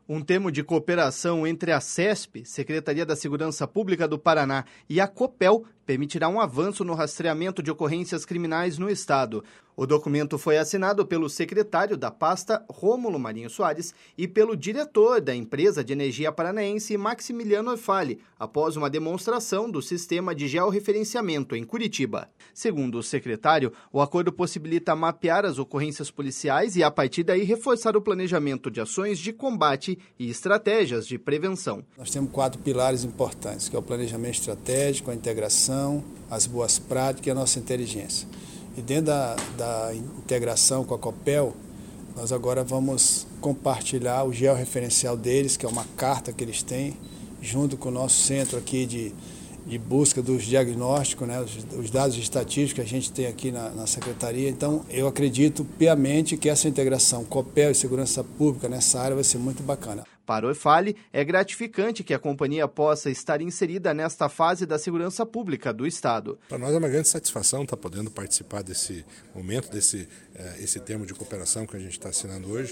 Um termo de cooperação entre a CESP, Secretaria da Segurança Pública do Paraná, e a Copel permitirá um avanço no rastreamento de ocorrências criminais no estado. O documento foi assinado pelo secretário da pasta, Rômulo Marinho Soares, e pelo diretor da empresa de energia paranaense, Maximiliano Orfali, após uma demonstração do sistema de georreferenciamento em Curitiba. Segundo o secretário, o acordo possibilita mapear as ocorrências policiais e, a partir daí, reforçar o planejamento de ações de combate e estratégias de prevenção. Nós temos 4 pilares importantes, que é o planejamento estratégico, a integração, as boas práticas e a nossa inteligência. E dentro da integração com a Copel, nós agora vamos compartilhar o georreferencial deles, que é uma carta que eles têm, junto com o nosso centro aqui de busca dos diagnósticos, né, os dados estatísticos que a gente tem aqui na Secretaria. Então, eu acredito piamente que essa integração Copel e Segurança Pública nessa área vai ser muito bacana. Para o Orfali, é gratificante que a companhia possa estar inserida nesta fase da segurança pública do Estado. Para nós é uma grande satisfação estar podendo participar desse momento, esse termo de cooperação que a gente está assinando hoje,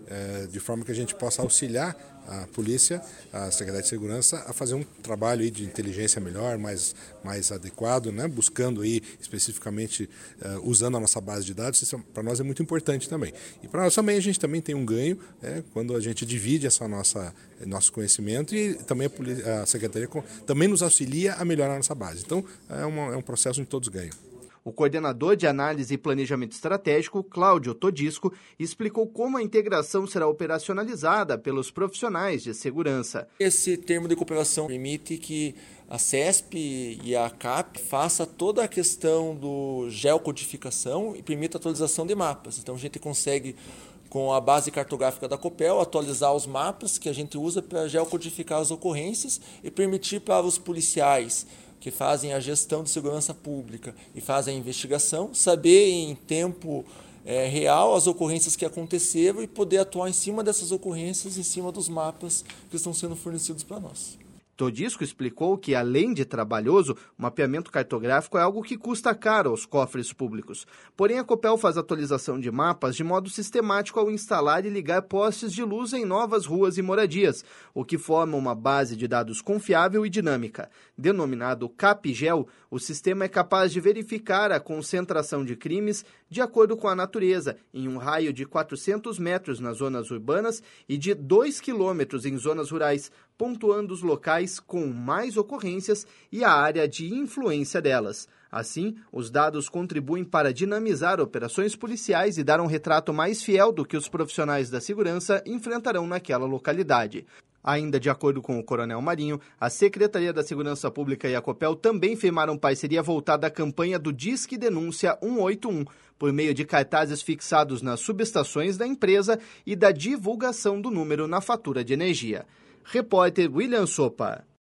de forma que a gente possa auxiliar a polícia, a Secretaria de Segurança, a fazer um trabalho aí de inteligência melhor, mais adequado, né? Buscando aí especificamente, usando a nossa base de dados. Isso para nós é muito importante também. E para nós também, a gente também tem um ganho, quando a gente divide nosso conhecimento, e também a Secretaria também nos auxilia a melhorar a nossa base. Então, é um processo onde todos ganham. O coordenador de análise e planejamento estratégico, Cláudio Todisco, explicou como a integração será operacionalizada pelos profissionais de segurança. Esse termo de cooperação permite que a CESP e a CAP façam toda a questão do geocodificação e permita a atualização de mapas. Então a gente consegue, com a base cartográfica da Copel, atualizar os mapas que a gente usa para geocodificar as ocorrências e permitir para os policiais que fazem a gestão de segurança pública e fazem a investigação, saber em tempo real as ocorrências que aconteceram e poder atuar em cima dessas ocorrências, em cima dos mapas que estão sendo fornecidos para nós. Todisco explicou que, além de trabalhoso, o mapeamento cartográfico é algo que custa caro aos cofres públicos. Porém, a Copel faz atualização de mapas de modo sistemático ao instalar e ligar postes de luz em novas ruas e moradias, o que forma uma base de dados confiável e dinâmica. Denominado CapGel, o sistema é capaz de verificar a concentração de crimes de acordo com a natureza, em um raio de 400 metros nas zonas urbanas e de 2 quilômetros em zonas rurais, pontuando os locais com mais ocorrências e a área de influência delas. Assim, os dados contribuem para dinamizar operações policiais e dar um retrato mais fiel do que os profissionais da segurança enfrentarão naquela localidade. Ainda de acordo com o Coronel Marinho, a Secretaria da Segurança Pública e a Copel também firmaram parceria voltada à campanha do Disque Denúncia 181, por meio de cartazes fixados nas subestações da empresa e da divulgação do número na fatura de energia. Repórter William Sopa.